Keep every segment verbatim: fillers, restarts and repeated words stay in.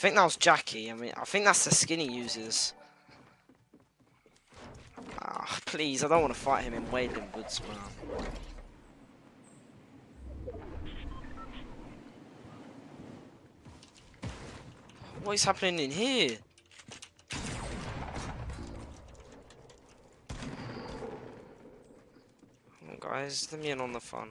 think that was Jackie. I mean, I think that's the skin he uses. Ah, please, I don't want to fight him in Wailing Woods, man. What is happening in here? Come on, guys, let me in on the fun.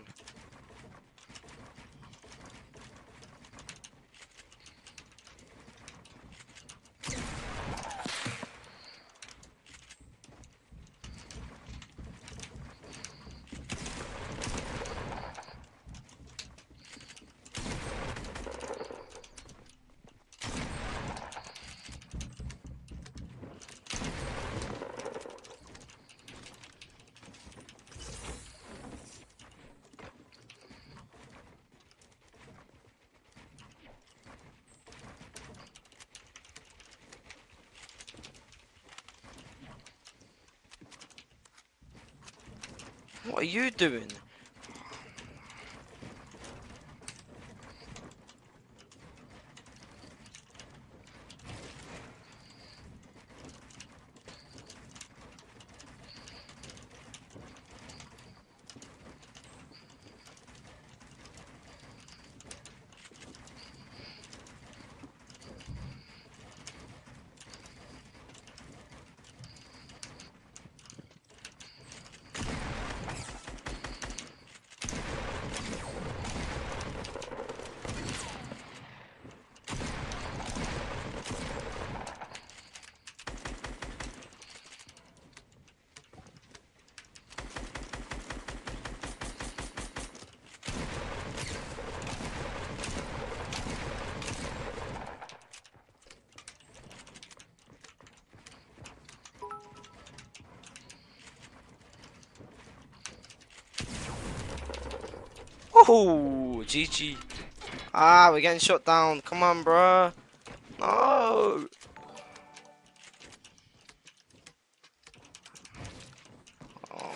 What are you doing? Oh, G G. Ah, we're getting shot down. Come on, bruh. No.